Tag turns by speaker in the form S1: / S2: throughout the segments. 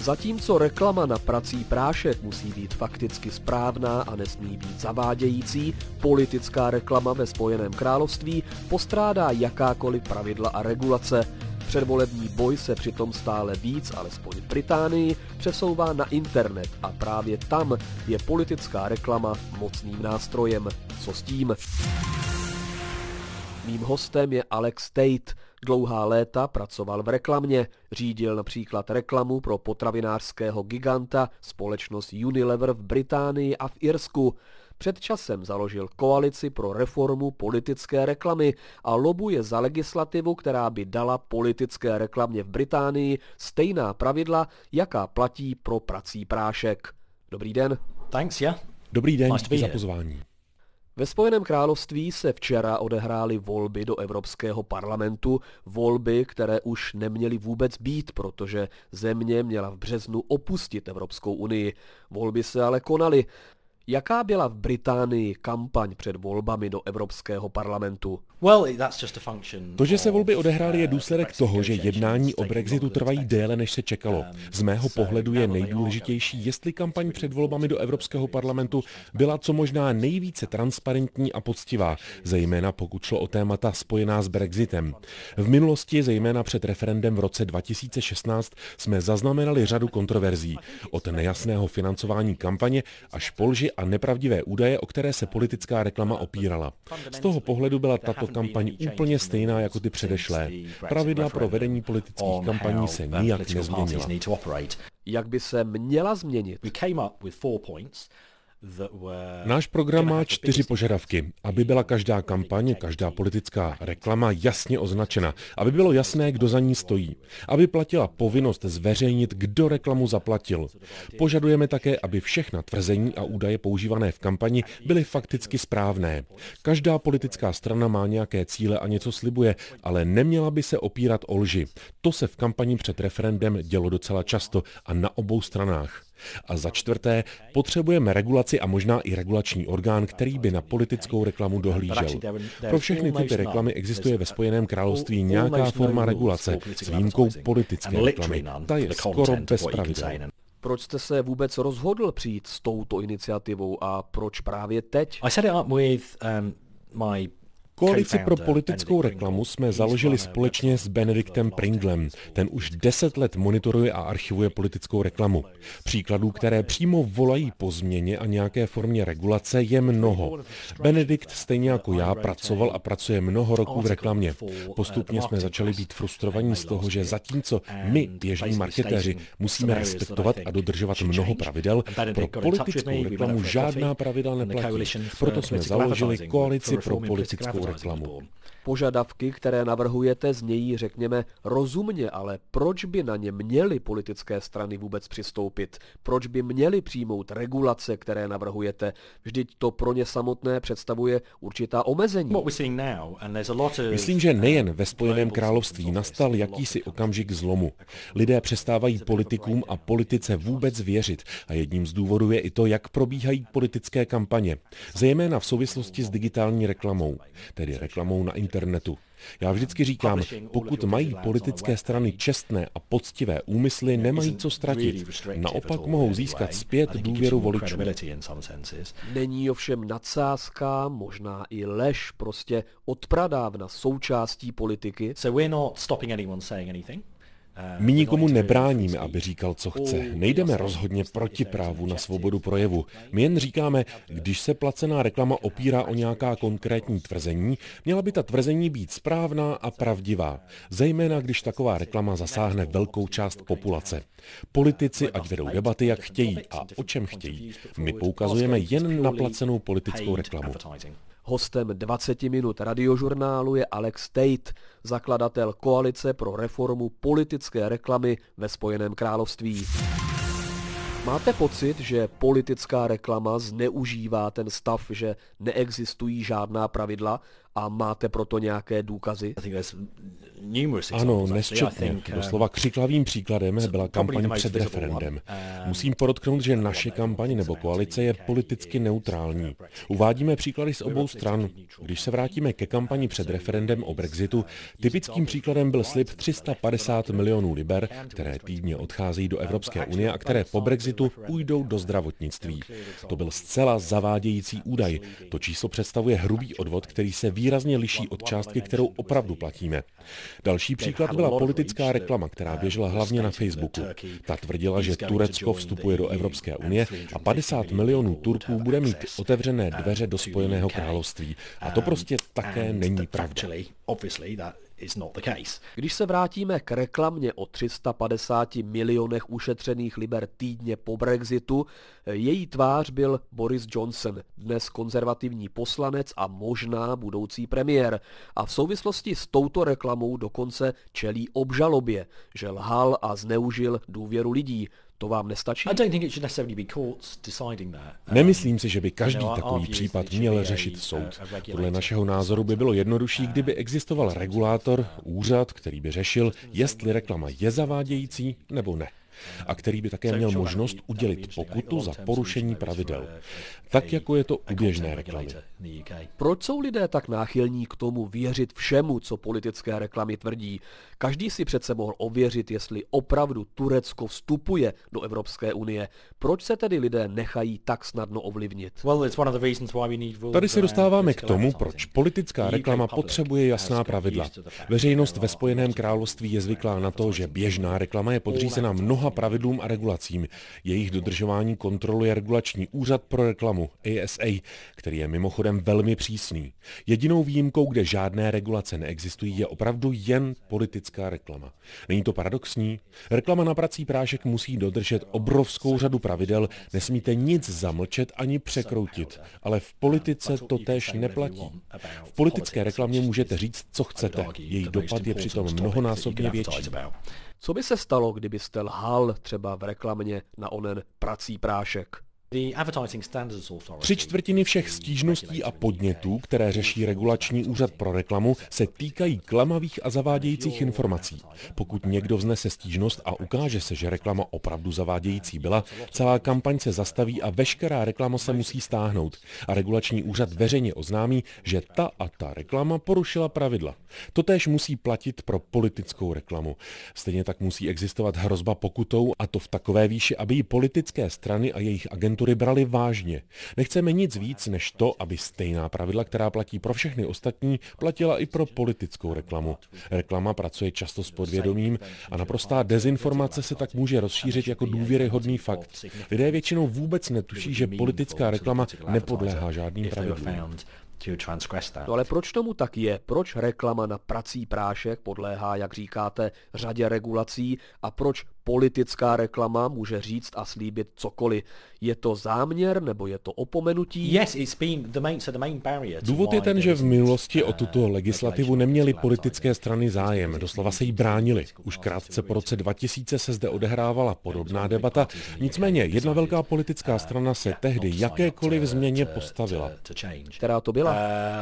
S1: Zatímco reklama na prací prášek musí být fakticky správná a nesmí být zavádějící, politická reklama ve Spojeném království postrádá jakákoliv pravidla a regulace. Předvolební boj se přitom stále víc, alespoň v Británii, přesouvá na internet a právě tam je politická reklama mocným nástrojem. Co s tím? Mým hostem je Alex Tate. Dlouhá léta pracoval v reklamě, řídil například reklamu pro potravinářského giganta společnost Unilever v Británii a v Irsku. Před časem založil koalici pro reformu politické reklamy a lobuje za legislativu, která by dala politické reklamě v Británii stejná pravidla, jaká platí pro prací prášek. Dobrý den.
S2: Thanks, yeah.
S3: Dobrý den, díky za pozvání.
S1: Ve Spojeném království se včera odehrály volby do Evropského parlamentu, volby, které už neměly vůbec být, protože země měla v březnu opustit Evropskou unii. Volby se ale konaly. Jaká byla v Británii kampaň před volbami do Evropského parlamentu?
S3: To, že se volby odehrály, je důsledek toho, že jednání o Brexitu trvají déle, než se čekalo. Z mého pohledu je nejdůležitější, jestli kampaň před volbami do Evropského parlamentu byla co možná nejvíce transparentní a poctivá, zejména pokud šlo o témata spojená s Brexitem. V minulosti, zejména před referendem v roce 2016, jsme zaznamenali řadu kontroverzí, od nejasného financování kampaně až po lži a nepravdivé údaje, o které se politická reklama opírala. Z toho pohledu byla tato kampaň úplně stejná jako ty předešlé. Pravidla pro vedení politických kampaní se nijak nezměnila.
S1: Jak by se měla změnit?
S3: Náš program má 4 požadavky, aby byla každá kampaň, každá politická reklama jasně označena, aby bylo jasné, kdo za ní stojí, aby platila povinnost zveřejnit, kdo reklamu zaplatil. Požadujeme také, aby všechna tvrzení a údaje používané v kampani byly fakticky správné. Každá politická strana má nějaké cíle a něco slibuje, ale neměla by se opírat o lži. To se v kampani před referendem dělo docela často a na obou stranách. A za čtvrté, potřebujeme regulaci a možná i regulační orgán, který by na politickou reklamu dohlížel. Pro všechny typy reklamy existuje ve Spojeném království nějaká forma regulace, s výjimkou politické reklamy. Ta je skoro bez pravidel.
S1: Proč jste se vůbec rozhodl přijít s touto iniciativou a proč právě teď?
S3: Koalici pro politickou reklamu jsme založili společně s Benedictem Pringlem. Ten už 10 let monitoruje a archivuje politickou reklamu. Příkladů, které přímo volají po změně a nějaké formě regulace, je mnoho. Benedikt stejně jako já pracoval a pracuje mnoho roků v reklamě. Postupně jsme začali být frustrovaní z toho, že zatímco my, běžní marketéři, musíme respektovat a dodržovat mnoho pravidel, pro politickou reklamu žádná pravidla neplatí. Proto jsme založili Koalici pro politickou reklamu.
S1: Požadavky, které navrhujete, znějí, řekněme, rozumně, ale proč by na ně měly politické strany vůbec přistoupit? Proč by měly přijmout regulace, které navrhujete? Vždyť to pro ně samotné představuje určitá omezení.
S3: Myslím, že nejen ve Spojeném království nastal jakýsi okamžik zlomu. Lidé přestávají politikům a politice vůbec věřit a jedním z důvodů je i to, jak probíhají politické kampaně, zejména v souvislosti s digitální reklamou, tedy reklamou na internetu. Já vždycky říkám, pokud mají politické strany čestné a poctivé úmysly, nemají co ztratit. Naopak mohou získat zpět důvěru voličů.
S1: Není ovšem nadsázka, možná i lež, prostě odpradávna součástí politiky.
S3: My nikomu nebráníme, aby říkal, co chce. Nejdeme rozhodně proti právu na svobodu projevu. My jen říkáme, když se placená reklama opírá o nějaká konkrétní tvrzení, měla by ta tvrzení být správná a pravdivá. Zejména, když taková reklama zasáhne velkou část populace. Politici ať vedou debaty, jak chtějí a o čem chtějí. My poukazujeme jen na placenou politickou reklamu.
S1: Hostem 20 minut radiožurnálu je Alex Tate, zakladatel Koalice pro reformu politické reklamy ve Spojeném království. Máte pocit, že politická reklama zneužívá ten stav, že neexistují žádná pravidla A máte proto nějaké důkazy?
S3: Ano, nesčetně. Doslova křiklavým příkladem byla kampaň před referendem. Musím podotknout, že naše kampaň nebo koalice je politicky neutrální. Uvádíme příklady z obou stran. Když se vrátíme ke kampani před referendem o Brexitu, typickým příkladem byl slib 350 milionů liber, které týdně odcházejí do Evropské unie a které po Brexitu půjdou do zdravotnictví. To byl zcela zavádějící údaj. To číslo představuje hrubý odvod, který se výrazně liší od částky, kterou opravdu platíme. Další příklad byla politická reklama, která běžela hlavně na Facebooku. Ta tvrdila, že Turecko vstupuje do Evropské unie a 50 milionů Turků bude mít otevřené dveře do Spojeného království. A to prostě také není pravda.
S1: Když se vrátíme k reklamě o 350 milionech ušetřených liber týdně po Brexitu, její tvář byl Boris Johnson, dnes konzervativní poslanec a možná budoucí premiér. A v souvislosti s touto reklamou dokonce čelí obžalobě, že lhal a zneužil důvěru lidí. To vám nestačí?
S3: Nemyslím si, že by každý takový případ měl řešit soud. Podle našeho názoru by bylo jednodušší, kdyby existoval regulátor, úřad, který by řešil, jestli reklama je zavádějící nebo ne. A který by také měl možnost udělit pokutu za porušení pravidel. Tak, jako je to u běžné reklamy.
S1: Proč jsou lidé tak náchylní k tomu věřit všemu, co politické reklamy tvrdí? Každý si přece mohl ověřit, jestli opravdu Turecko vstupuje do Evropské unie. Proč se tedy lidé nechají tak snadno ovlivnit?
S3: Tady se dostáváme k tomu, proč politická reklama potřebuje jasná pravidla. Veřejnost ve Spojeném království je zvyklá na to, že běžná reklama je podřízena mnoha pravidlům a regulacím. Jejich dodržování kontroluje regulační úřad pro reklamu, ASA, který je mimochodem velmi přísný. Jedinou výjimkou, kde žádné regulace neexistují, je opravdu jen politická reklama. Není to paradoxní? Reklama na prací prášek musí dodržet obrovskou řadu pravidel, nesmíte nic zamlčet ani překroutit, ale v politice to též neplatí. V politické reklamě můžete říct, co chcete, její dopad je přitom mnohonásobně větší.
S1: Co by se stalo, kdybyste lhal třeba v reklamě na onen prací prášek?
S3: 3/4 všech stížností a podnětů, které řeší regulační úřad pro reklamu, se týkají klamavých a zavádějících informací. Pokud někdo vznese stížnost a ukáže se, že reklama opravdu zavádějící byla, celá kampaň se zastaví a veškerá reklama se musí stáhnout. A regulační úřad veřejně oznámí, že ta a ta reklama porušila pravidla. Totéž musí platit pro politickou reklamu. Stejně tak musí existovat hrozba pokutou, a to v takové výši, aby ji politické strany a jejich agentury brali vážně. Nechceme nic víc než to, aby stejná pravidla, která platí pro všechny ostatní, platila i pro politickou reklamu. Reklama pracuje často s podvědomím a naprostá dezinformace se tak může rozšířit jako důvěryhodný fakt. Lidé většinou vůbec netuší, že politická reklama nepodléhá žádným pravidlům.
S1: No ale proč tomu tak je? Proč reklama na prací prášek podléhá, jak říkáte, řadě regulací a proč politická reklama může říct a slíbit cokoliv? Je to záměr nebo je to opomenutí?
S3: Důvod je ten, že v minulosti o tuto legislativu neměly politické strany zájem, doslova se jí bránili. Už krátce po roce 2000 se zde odehrávala podobná debata, nicméně jedna velká politická strana se tehdy jakékoliv změně postavila.
S1: Která to byla?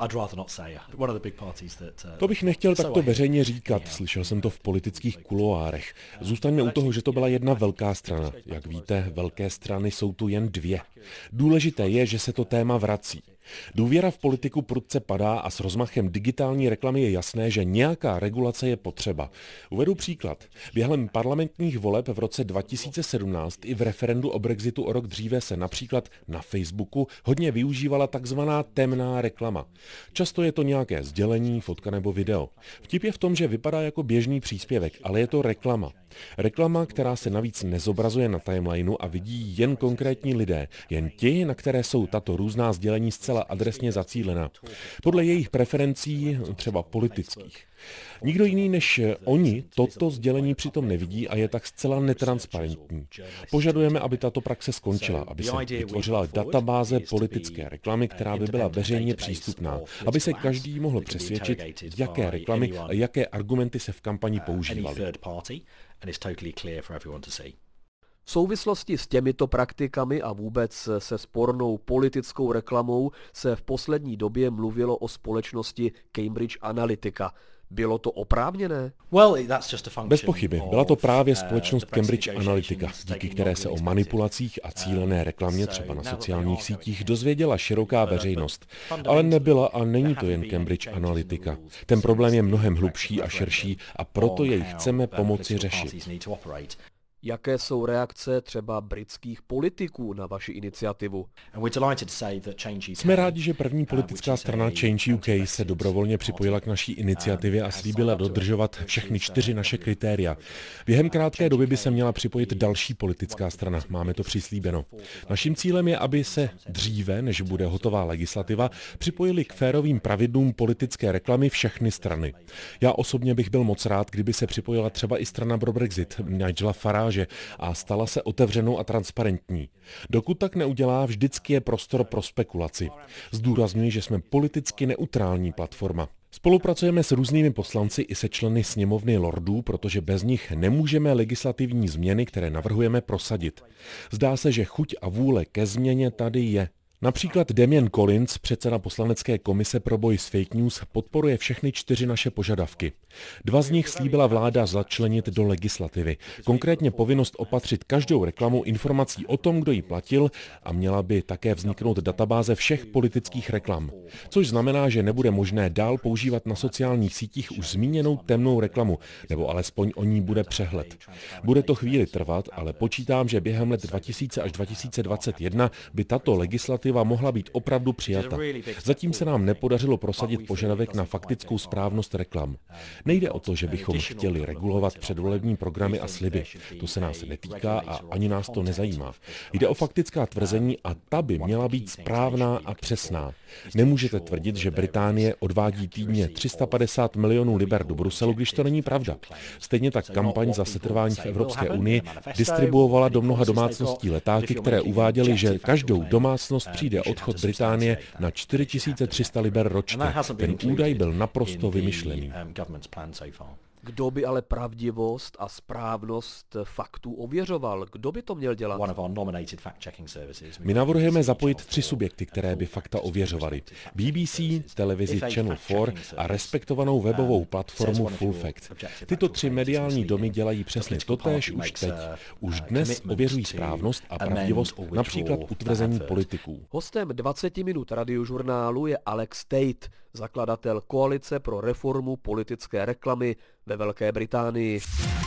S3: To bych nechtěl takto veřejně říkat, slyšel jsem to v politických kuloárech. Zůstaňme u toho, že to byla jedna velká strana. Jak víte, velké strany jsou tu jen dvě. Důležité je, že se to téma vrací. Důvěra v politiku prudce padá a s rozmachem digitální reklamy je jasné, že nějaká regulace je potřeba. Uvedu příklad. Během parlamentních voleb v roce 2017 i v referendu o Brexitu o rok dříve se například na Facebooku hodně využívala takzvaná temná reklama. Často je to nějaké sdělení, fotka nebo video. Vtip je v tom, že vypadá jako běžný příspěvek, ale je to reklama. Reklama, která se navíc nezobrazuje na timelineu a vidí jen konkrétní lidé, jen ti, na které jsou tato různá sdělení zcela adresně zacílena. Podle jejich preferencí, třeba politických. Nikdo jiný než oni toto sdělení přitom nevidí a je tak zcela netransparentní. Požadujeme, aby tato praxe skončila, aby se vytvořila databáze politické reklamy, která by byla veřejně přístupná, aby se každý mohl přesvědčit, jaké reklamy a jaké argumenty se v kampani používaly.
S1: V souvislosti s těmito praktikami a vůbec se spornou politickou reklamou se v poslední době mluvilo o společnosti Cambridge Analytica. Bylo to oprávněné?
S3: Bez pochyby. Byla to právě společnost Cambridge Analytica, díky které se o manipulacích a cílené reklamě třeba na sociálních sítích dozvěděla široká veřejnost. Ale nebyla a není to jen Cambridge Analytica. Ten problém je mnohem hlubší a širší a proto jej chceme pomoci řešit.
S1: Jaké jsou reakce třeba britských politiků na vaši iniciativu?
S3: Jsme rádi, že první politická strana Change UK se dobrovolně připojila k naší iniciativě a slíbila dodržovat všechny 4 naše kritéria. Během krátké doby by se měla připojit další politická strana. Máme to přislíbeno. Naším cílem je, aby se dříve, než bude hotová legislativa, připojili k férovým pravidlům politické reklamy všechny strany. Já osobně bych byl moc rád, kdyby se připojila třeba i strana pro Brexit, Nigela Farage, a stala se otevřenou a transparentní. Dokud tak neudělá, vždycky je prostor pro spekulaci. Zdůrazňuji, že jsme politicky neutrální platforma. Spolupracujeme s různými poslanci i se členy sněmovny lordů, protože bez nich nemůžeme legislativní změny, které navrhujeme, prosadit. Zdá se, že chuť a vůle ke změně tady je. Například Damian Collins, předseda poslanecké komise pro boj s fake news, podporuje všechny 4 naše požadavky. 2 z nich slíbila vláda začlenit do legislativy. Konkrétně povinnost opatřit každou reklamu informací o tom, kdo ji platil, a měla by také vzniknout databáze všech politických reklam. Což znamená, že nebude možné dál používat na sociálních sítích už zmíněnou temnou reklamu, nebo alespoň o ní bude přehled. Bude to chvíli trvat, ale počítám, že během let 2000 až 2021 by tato legislativa mohla být opravdu přijata. Zatím se nám nepodařilo prosadit požadavek na faktickou správnost reklam. Nejde o to, že bychom chtěli regulovat předvolební programy a sliby. To se nás netýká a ani nás to nezajímá. Jde o faktická tvrzení a ta by měla být správná a přesná. Nemůžete tvrdit, že Británie odvádí týdně 350 milionů liber do Bruselu, když to není pravda. Stejně tak kampaň za setrvání v Evropské unii distribuovala do mnoha domácností letáky, které uváděly, že každou domácnost přijde odchod Británie na 4300 liber ročně. Ten údaj byl naprosto vymyšlený.
S1: Kdo by ale pravdivost a správnost faktů ověřoval? Kdo by to měl dělat?
S3: My navrhujeme zapojit 3 subjekty, které by fakta ověřovaly. BBC, televizi Channel 4 a respektovanou webovou platformu Full Fact. Tyto 3 mediální domy dělají přesně totéž už teď. Už dnes ověřují správnost a pravdivost například utvrzení politiků.
S1: Hostem 20 minut radiožurnálu je Alex Tate, zakladatel Koalice pro reformu politické reklamy ve Velké Británii.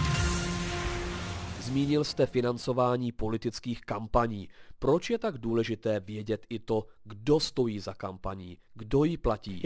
S1: Zmínil jste financování politických kampaní. Proč je tak důležité vědět i to, kdo stojí za kampaní, kdo ji platí?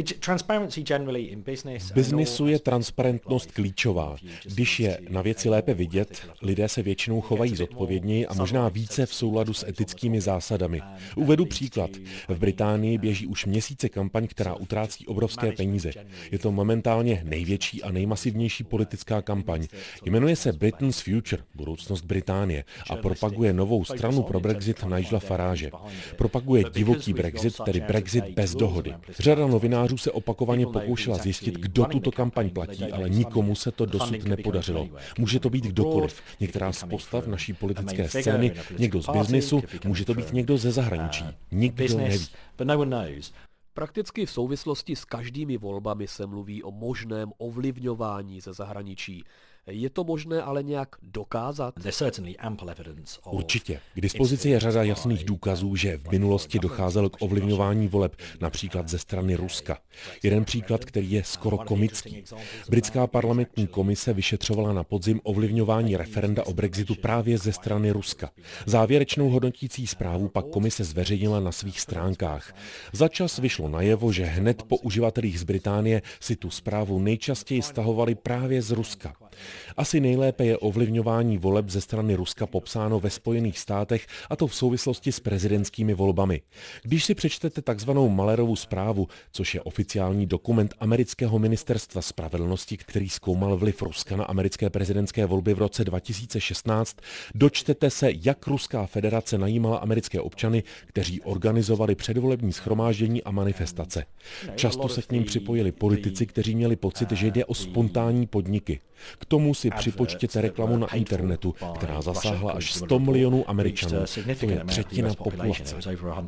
S3: V biznisu je transparentnost klíčová. Když je na věci lépe vidět, lidé se většinou chovají zodpovědněji a možná více v souladu s etickými zásadami. Uvedu příklad. V Británii běží už měsíce kampaň, která utrácí obrovské peníze. Je to momentálně největší a nejmasivnější politická kampaň. Jmenuje se Britain's Future, budoucnost Británie, a propaguje novou stranu pro Brexit Nigela Farage. Propaguje divoký Brexit, tedy Brexit bez dohody. Řada novinářů se opakovaně pokoušela zjistit, kdo tuto kampaň platí, ale nikomu se to dosud nepodařilo. Může to být kdokoliv, některá z postav naší politické scény, někdo z biznisu, může to být někdo ze zahraničí. Nikdo neví.
S1: Prakticky v souvislosti s každými volbami se mluví o možném ovlivňování ze zahraničí. Je to možné ale nějak dokázat?
S3: Určitě. K dispozici je řada jasných důkazů, že v minulosti docházelo k ovlivňování voleb, například ze strany Ruska. Jeden příklad, který je skoro komický. Britská parlamentní komise vyšetřovala na podzim ovlivňování referenda o Brexitu právě ze strany Ruska. Závěrečnou hodnotící zprávu pak komise zveřejnila na svých stránkách. Začas vyšlo najevo, že hned po uživatelích z Británie si tu zprávu nejčastěji stahovali právě z Ruska. Asi nejlépe je ovlivňování voleb ze strany Ruska popsáno ve Spojených státech, a to v souvislosti s prezidentskými volbami. Když si přečtete takzvanou Muellerovu zprávu, což je oficiální dokument amerického ministerstva spravedlnosti, který zkoumal vliv Ruska na americké prezidentské volby v roce 2016, dočtete se, jak Ruská federace najímala americké občany, kteří organizovali předvolební shromáždění a manifestace. Často se k nim připojili politici, kteří měli pocit, že jde o spontánní podniky. K K tomu si připočtěte reklamu na internetu, která zasáhla až 100 milionů Američanů. To je třetina populace.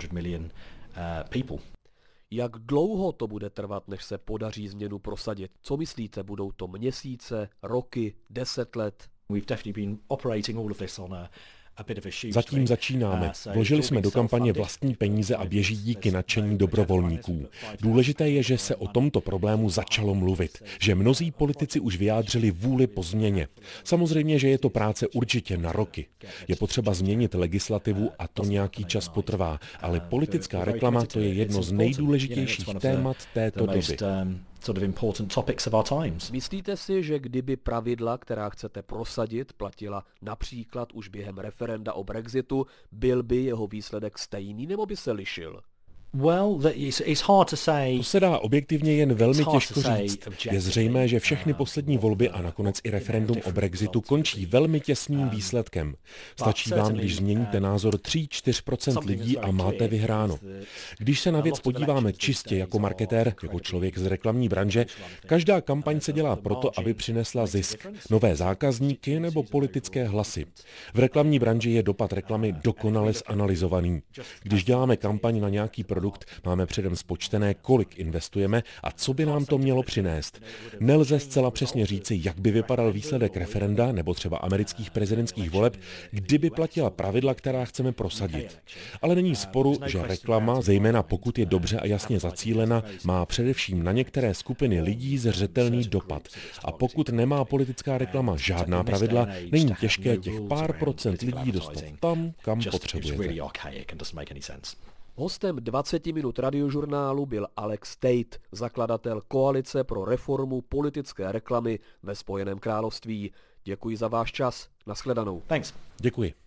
S1: Jak dlouho to bude trvat, než se podaří změnu prosadit? Co myslíte, budou to měsíce, roky, 10 let?
S3: Zatím začínáme. Vložili jsme do kampaně vlastní peníze a běží díky nadšení dobrovolníků. Důležité je, že se o tomto problému začalo mluvit, že mnozí politici už vyjádřili vůli po změně. Samozřejmě, že je to práce určitě na roky. Je potřeba změnit legislativu a to nějaký čas potrvá, ale politická reklama to je jedno z nejdůležitějších témat této doby.
S1: Myslíte si, že kdyby pravidla, která chcete prosadit, platila například už během referenda o Brexitu, byl by jeho výsledek stejný nebo by se lišil?
S3: To se dá objektivně jen velmi těžko říct. Je zřejmé, že všechny poslední volby a nakonec i referendum o Brexitu končí velmi těsným výsledkem. Stačí vám, když změníte názor 3-4% lidí a máte vyhráno. Když se na věc podíváme čistě jako marketér, jako člověk z reklamní branže, každá kampaň se dělá proto, aby přinesla zisk, nové zákazníky nebo politické hlasy. V reklamní branži je dopad reklamy dokonale zanalyzovaný. Když děláme kampaň na nějaký produkt, máme předem spočtené, kolik investujeme a co by nám to mělo přinést. Nelze zcela přesně říci, jak by vypadal výsledek referenda nebo třeba amerických prezidentských voleb, kdyby platila pravidla, která chceme prosadit. Ale není sporu, že reklama, zejména pokud je dobře a jasně zacílena, má především na některé skupiny lidí zřetelný dopad. A pokud nemá politická reklama žádná pravidla, není těžké těch pár procent lidí dostat tam, kam potřebujete.
S1: Hostem 20 minut radiožurnálu byl Alex Tate, zakladatel Koalice pro reformu politické reklamy ve Spojeném království. Děkuji za váš čas. Nashledanou.
S3: Děkuji.